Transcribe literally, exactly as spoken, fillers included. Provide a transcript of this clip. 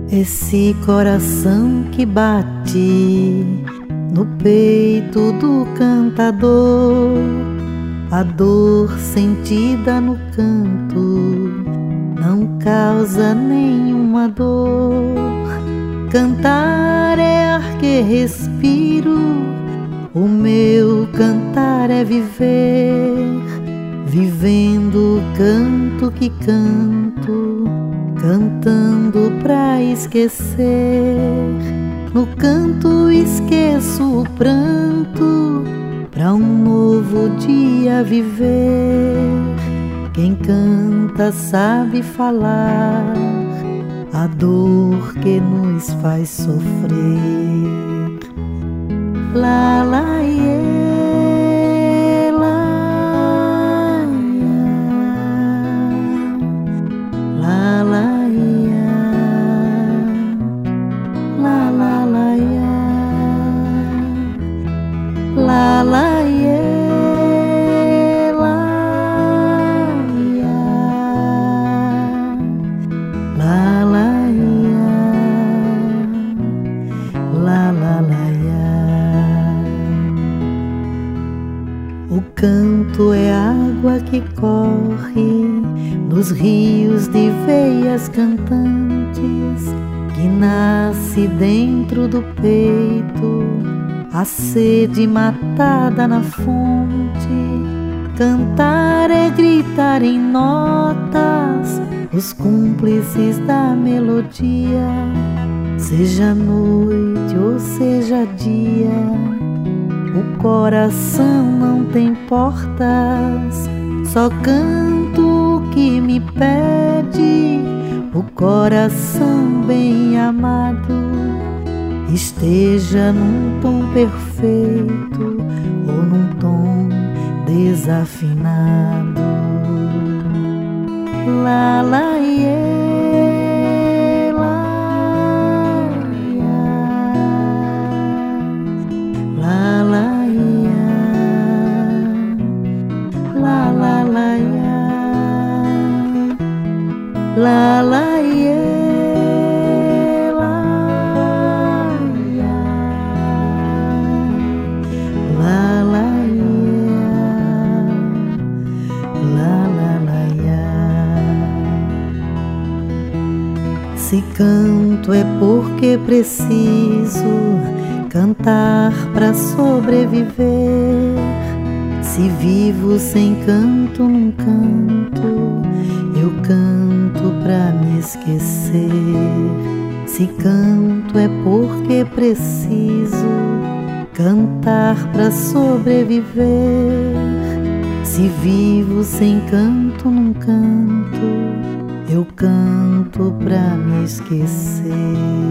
Esse coração que bate no peito do cantador, a dor sentida no canto não causa nenhuma dor. Cantar é ar que respiro, o meu cantar é viver, vivendo o canto que canto, cantando pra esquecer. No canto esqueço o pranto, pra um novo dia viver. Quem canta sabe falar a dor que nos faz sofrer. La la ye, la ya, la la ya, la la la ya, la la ye, la ya, la la ya, la la la ya. O canto é água que corre nos rios de veias cantantes, que nasce dentro do peito, a sede matada na fonte. Cantar é gritar em notas, os cúmplices da melodia, seja noite ou seja dia. O coração não tem portas, só canto o que me pede. O coração bem amado esteja num tom perfeito ou num tom desafinado. La la ye, la ya, la la ya, la la la ya, la la ye, la ya, la la la la la ya. Se canto é porque preciso cantar pra sobreviver. Se vivo sem canto num canto, eu canto pra me esquecer. Se canto é porque preciso cantar pra sobreviver. Se vivo sem canto num canto, eu canto pra me esquecer.